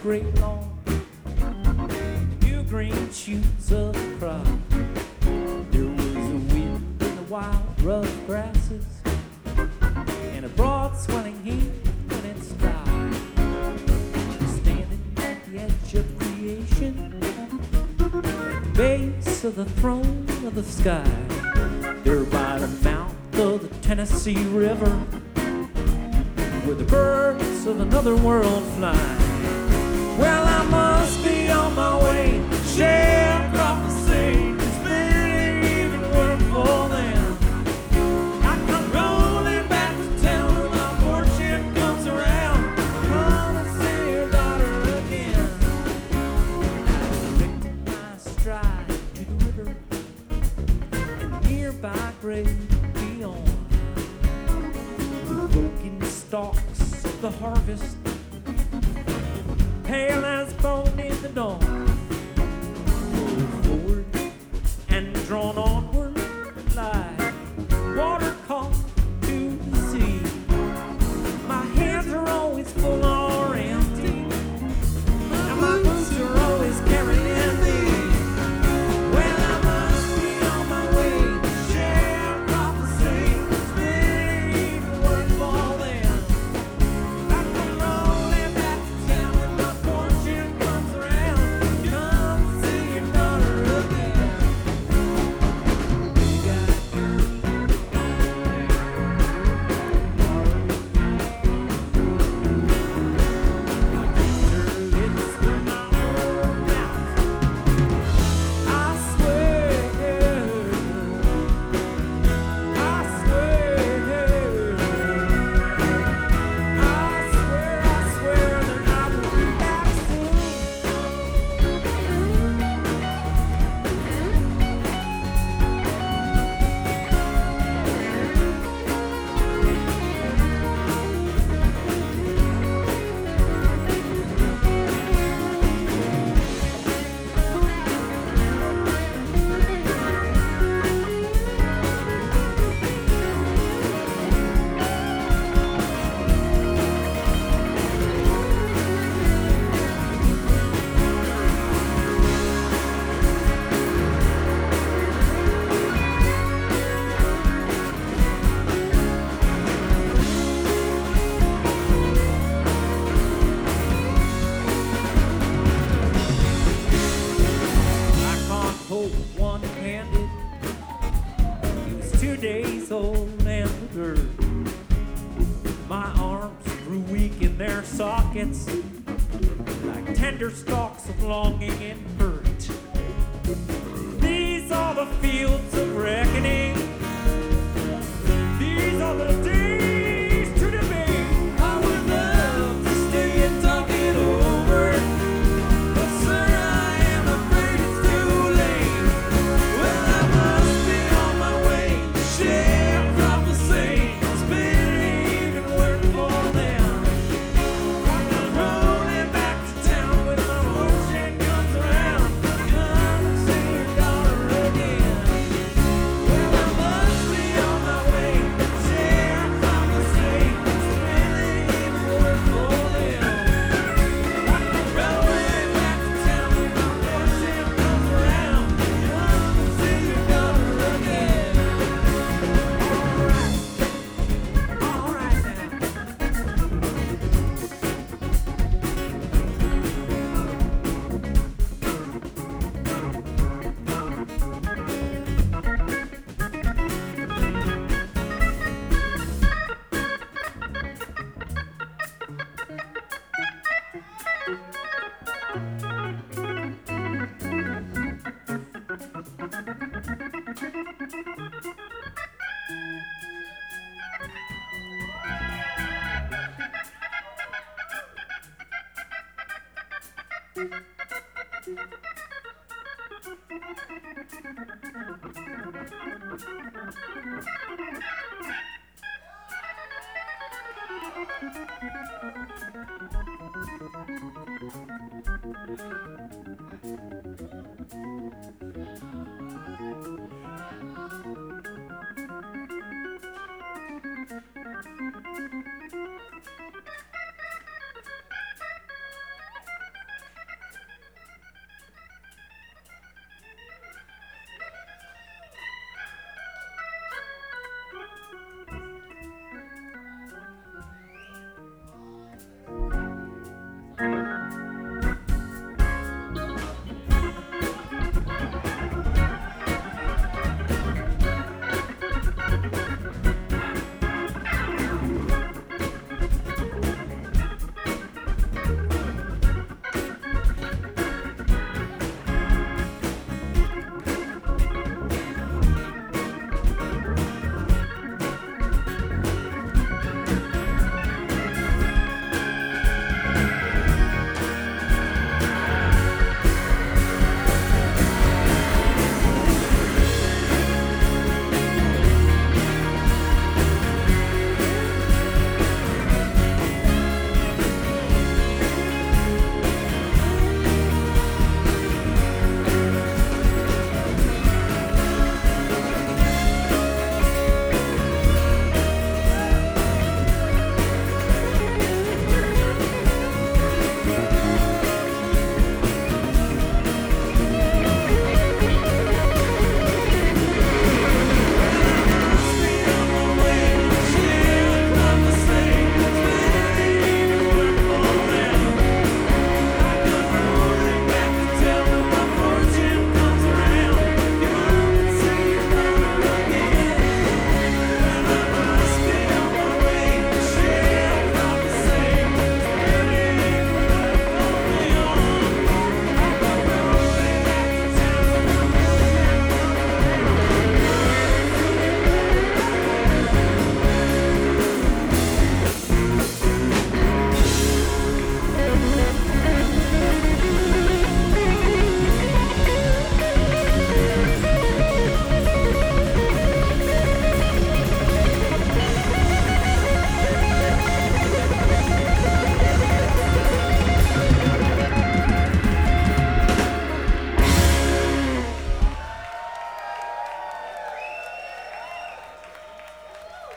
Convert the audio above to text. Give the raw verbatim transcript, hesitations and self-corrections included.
great lawn, new green shoots of the crop. There was a wind in the wild, rough grasses, and a broad swelling heat when it stopped. Standing at the edge of creation, at the base of the throne of the sky, there by the mouth of the Tennessee River, where the birds of another world fly. Well, I must be on my way, share across the sea. It's been even work for them. I come rolling back to town when my fortune comes around. Come and see your daughter again. Make my stride to the river and the nearby grave beyond. The broken stalks of the harvest, pale as bone in the dawn, roll forward and drawn onward like water caught to the sea. My hands are always full or empty, and my boots are always carrying me. Well, I must be on my way, share across the sea. It's been even work for them. I come rolling back to town when my fortune comes around. Come see your daughter again. You got your lips through my own mouth. I swear, I swear, I swear, I swear that I will be back soon. I can't hold one-handed. He was two days old and the dirt. My arms grew weak in their sockets, like tender stalks of longing and hurt. These are the fields of reckoning. These are the days to debate. I would love to stay and talk it over, but sir, I am afraid it's too late. Well, I must be on my way, share prophecy. It's been even work for them. I'm rolling back to town when my fortune comes around. Come and see your daughter again. Well, I must be on my way, share prophecy. It's been even work for them. I'm rolling back to town when my fortune comes around. Come and see your daughter again. All right, all right now. Thank you.